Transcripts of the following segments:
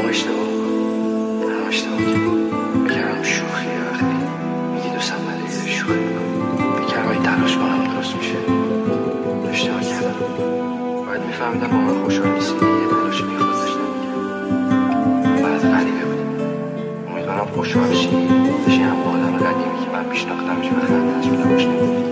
اشتباه بگرم شوخیه وقتی میگی دوستم نداری شوخی بگرم این تلاش با هم درست میشه اشتباه کردم باید میفهمیدم با من خوشحال نیستی یه تلاش بیخود داشتم میگم بعد غریبه بودیم امیدوارم خوشحال شی بشی هم با آدم قدیمی که من پیشناختمش بخندش بودمش نمیدید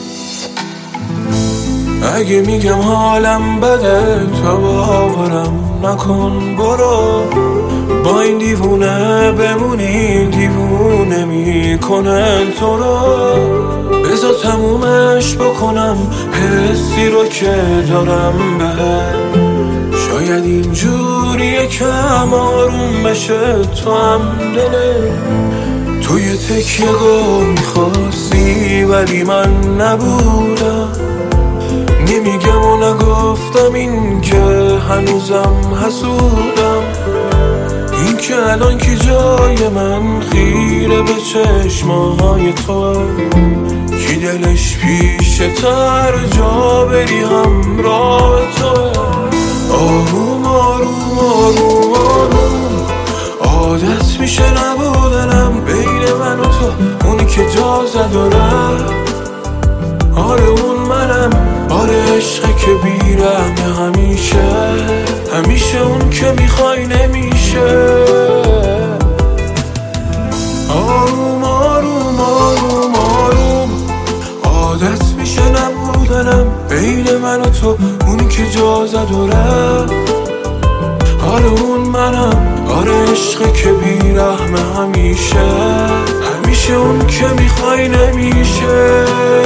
اگه میگم حالم بده تو باورم نکن برو با این دیوونه بمونیم دیوونه میکنن تو رو بذار تمومش بکنم حسی رو که دارم بهت شاید اینجوری کم آروم بشه تو هم دله تو یه تکیه گم میخواستی ولی من نبودم نمیگم و نگفتم این که هنوزم حسودم این که الان که جای من خیره به چشمای تو کی دلش پیشه تر جا بری همراه تو آروم آروم آروم آروم عادت میشه نبودنم بین من و تو اونی که جا زد و رفت آره اون منم آره عشقه که بیرحمه همیشه اون که میخوای نمیشه آروم آروم آروم آروم عادت میشه نبودنم بین من و تو اونی که جا زد و رفت آره اون منم آره عشقه که بیرحمه همیشه اون که میخوای نمیشه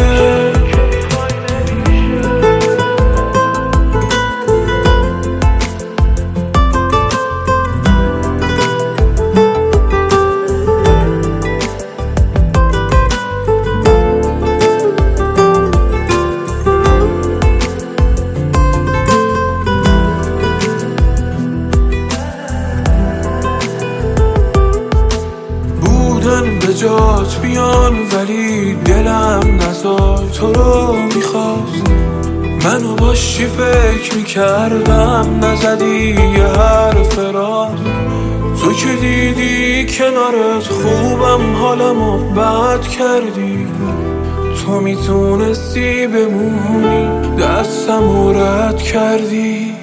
به جات بیان ولی دلم نزار تو رو میخواست منو باشی فکر میکردم نزدی یه حرف راست تو که دیدی کنارت خوبم حالمو بد کردی تو میتونستی بمونی دستمو رد کردی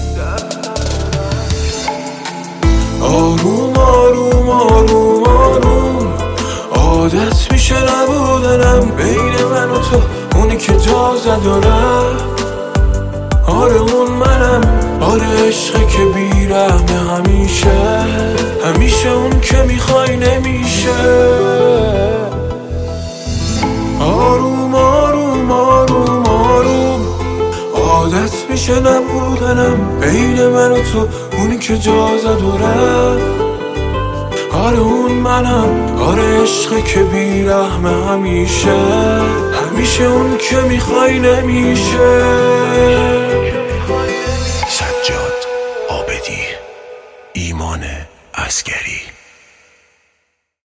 آروم آروم آروم آروم عادت میشه نبودنم بین من و تو اونی که جا زد و رفت آره اون منم آره عشقه که بیرحمه همیشه اون که میخوای نمیشه آروم آروم آروم آروم عادت میشه نبودنم بین من و تو اونی که جا زد و رفت آره اون منم آره عشقه که بیرحمه همیشه اون که میخوای نمیشه سجاد عابدی ایمان عسگری